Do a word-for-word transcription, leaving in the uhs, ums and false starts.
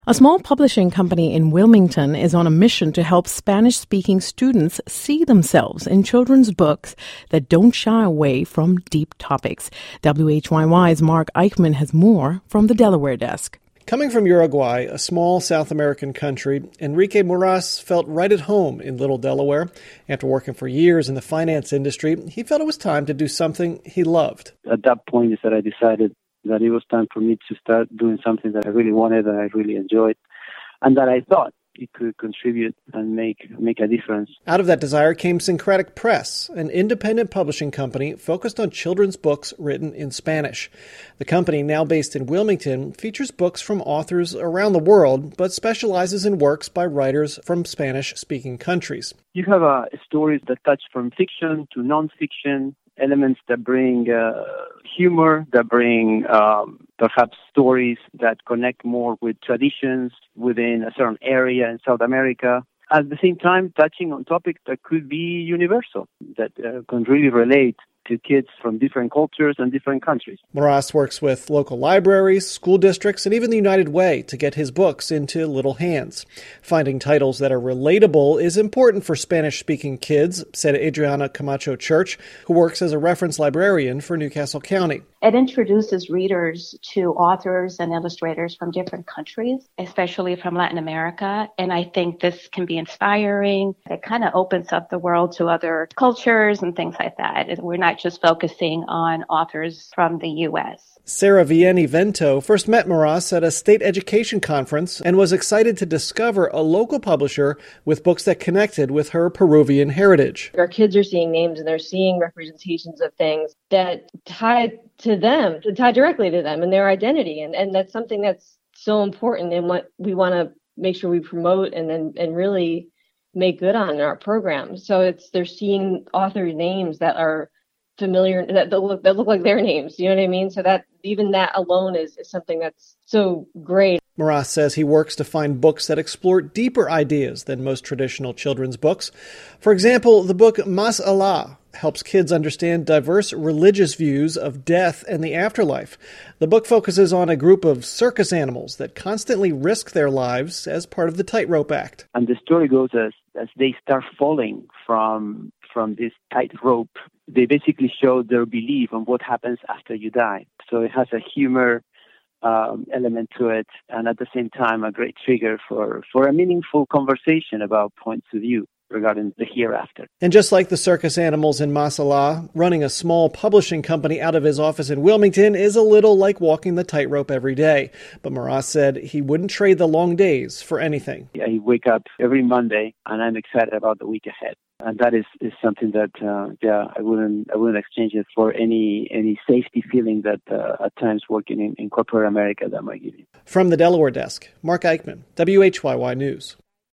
A small publishing company in Wilmington is on a mission to help Spanish-speaking students see themselves in children's books that don't shy away from deep topics. W H Y Y's Mark Eichman has more from the Delaware desk. Coming from Uruguay, a small South American country, Enrique Moraz felt right at home in Little Delaware. After working for years in the finance industry, he felt it was time to do something he loved. At that point is that I decided that it was time for me to start doing something that I really wanted, that I really enjoyed, and that I thought it could contribute and make make a difference. Out of that desire came Syncretic Press, an independent publishing company focused on children's books written in Spanish. The company, now based in Wilmington, features books from authors around the world, but specializes in works by writers from Spanish-speaking countries. You have uh, stories that touch from fiction to nonfiction, elements that bring uh, humor, that bring um, perhaps stories that connect more with traditions within a certain area in South America. At the same time, touching on topics that could be universal, that uh, can really relate to kids from different cultures and different countries. Moraz works with local libraries, school districts, and even the United Way to get his books into little hands. Finding titles that are relatable is important for Spanish-speaking kids, said Adriana Camacho Church, who works as a reference librarian for Newcastle County. It introduces readers to authors and illustrators from different countries, especially from Latin America. And I think this can be inspiring. It kind of opens up the world to other cultures and things like that. We're not just focusing on authors from the U S. Sarah Vieni Vento first met Moraz at a state education conference and was excited to discover a local publisher with books that connected with her Peruvian heritage. Our kids are seeing names and they're seeing representations of things that tie to them, to tie directly to them and their identity. And, and that's something that's so important and what we want to make sure we promote and then and really make good on in our program. So it's they're seeing author names that are familiar, that, that look that look like their names. You know what I mean? So that even that alone is, is something that's so great. Moraz says he works to find books that explore deeper ideas than most traditional children's books. For example, the book Más Allá helps kids understand diverse religious views of death and the afterlife. The book focuses on a group of circus animals that constantly risk their lives as part of the Tightrope Act. And the story goes as, as they start falling from from this tightrope, they basically show their belief on what happens after you die. So it has a humor um, element to it, and at the same time a great trigger for, for a meaningful conversation about points of view regarding the hereafter. And just like the circus animals in Más Allá, running a small publishing company out of his office in Wilmington is a little like walking the tightrope every day. But Moraz said he wouldn't trade the long days for anything. I wake up every Monday and I'm excited about the week ahead. And that is, is something that, uh, yeah, I wouldn't I wouldn't exchange it for any any safety feeling that uh, at times working in, in corporate America that might give you. From the Delaware desk, Mark Eichman, W H Y Y News.